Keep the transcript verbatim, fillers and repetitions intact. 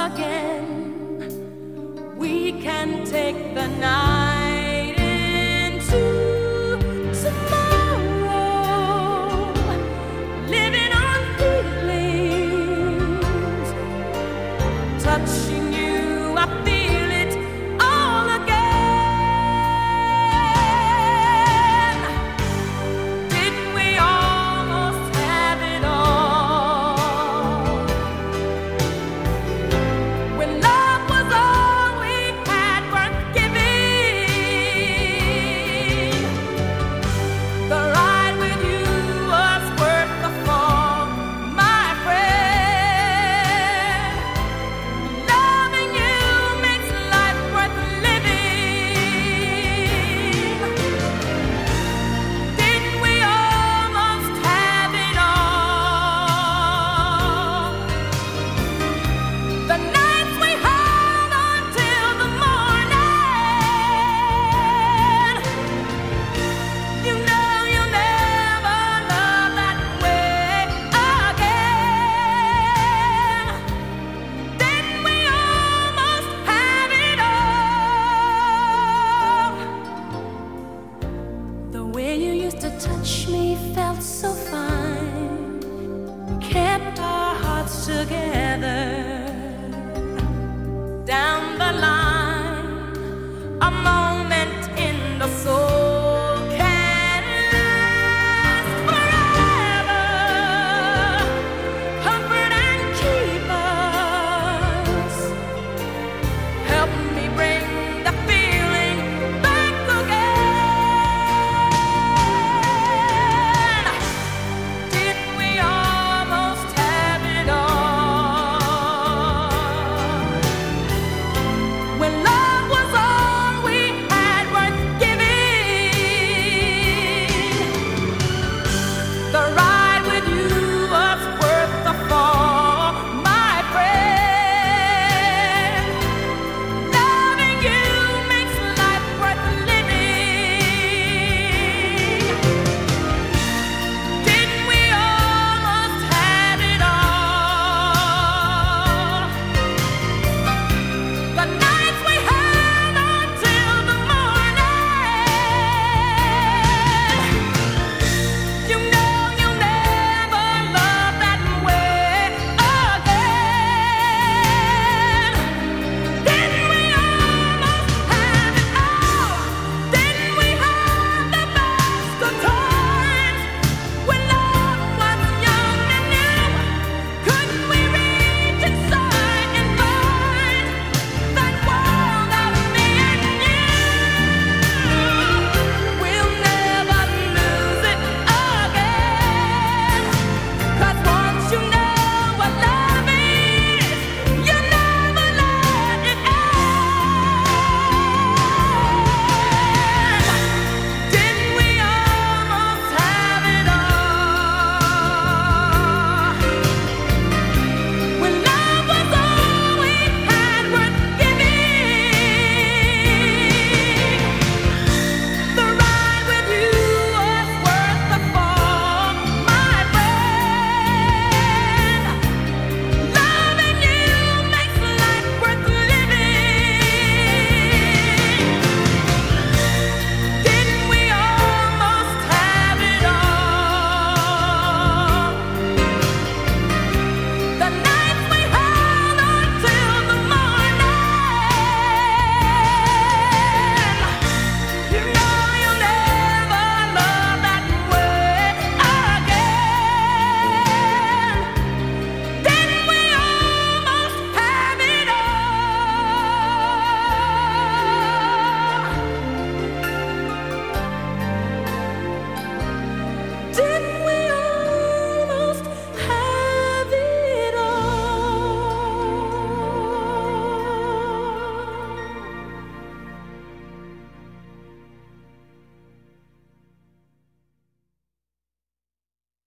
again. We can take the night into tomorrow, living on feelings, touching you, I feel it all again. Didn't we almost have it all? When love was all we had worth giving, the ride with you was worth the fall, my friend. Loving you makes life worth living. Didn't we almost have it all? The nights we held on till the morning. You know you'll never love that way again. Didn't we almost have it all? The way you used to touch me felt so fine, kept our hearts together.